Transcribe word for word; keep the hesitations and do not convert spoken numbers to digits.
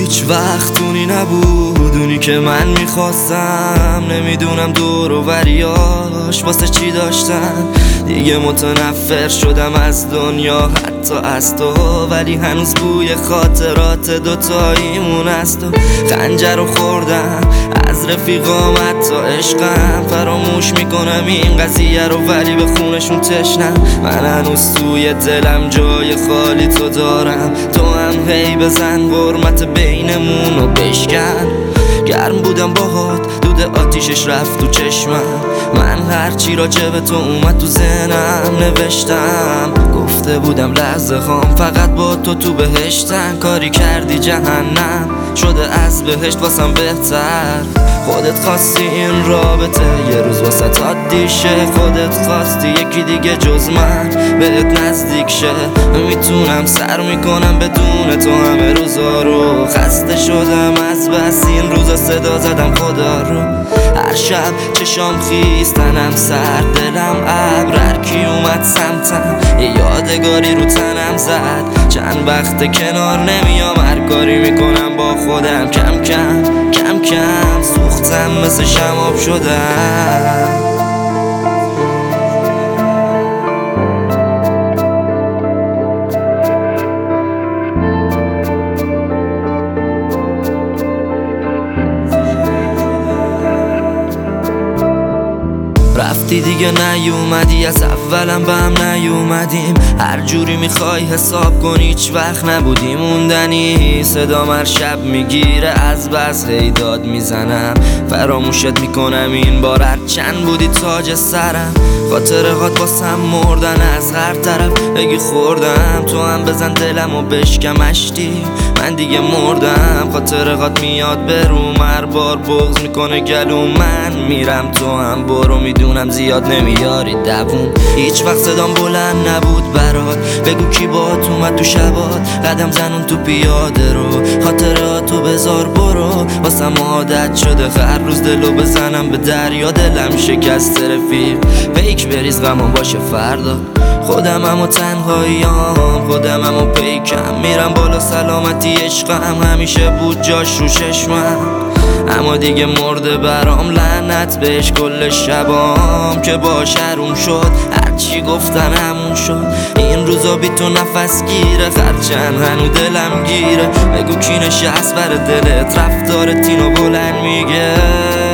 هیچ وقت اونی نبود، اونی که من میخواستم. نمیدونم دور و بریاش واسه چی داشتن. دیگه متنفر شدم از دنیا حتی از تو، ولی هنوز بوی خاطرات دوتاییمون است. و خنجر رو خوردم از رفیقام حتی عشقم. فراموش میکنم این قضیه رو ولی به خونشون تشنم. من هنوز توی دلم جای خالی تو دارم. تو هم هی بزن حرمت بینمون رو بشکن. گرم بودم باهات، دود آتیشش رفت تو چشمم. من هرچی راجع به تو اومد تو ذهنم نوشتم. گفته بودم لحظه خام فقط با تو تو بهشتن. کاری کردی جهنم شده از بهشت واسم بهتر. خودت خواستی این رابطه یه روز واسه عادی شه. خودت خواستی یکی دیگه جز من بهت نزدیک شه. میتونم سر میکنم بدون تو همه روزا رو. خسته شدم از بس این روزا صدا زدم خدا رو. هر شب چشام خیس تنم سر دلم ابر. هر کی اومد سمتم یه یادگاری رو تنم زد. چند وقت کنار نمیام هر کاری میکنم با خودم. کم کم کم کم سوختم مثل شماب شدم. رفتی دیگه نیومدی، از اولم به هم نیومدیم. هر جوری میخوای حساب کن هیچ وقت نبودی موندنی. صدام هر شب میگیره از بس هی داد میزنم. فراموشت میکنم این بار هر چند بودی تاج سرم. خاطرهات واسم مردن از هر طرف. بگی خوردم تو هم بزن دلم و بشکم اشتی. من دیگه مردم خاطرهات میاد بروم. هر بار بغض میکنه گلوم. من میرم تو هم برو، میدونم زیاد نمیاری دووم. هیچ وقت صدام بلند نبود برات. بگو کی باهات اومد تو شبات. قدم زنون تو پیاده رو. خاطراتو بذار برو. واسم عادت شده هر روز دلو بزنم به دریا. دلم شکست رفیق پیک بریز غمم باشه فردا. خودمم و تنهاییام خودمم و پیکم. میرم بالا سلامتی عشقم همیشه بود جاش رو چشمم. اما دیگه مرده برام لعنت بهش کل شبام که باش حروم شد. هرچی گفتن همون شد. این روزا بی تو نفس گیره خرچن هنو دلم گیره. بگو کی نشست بر دلت رفتار تینو بلند میگه.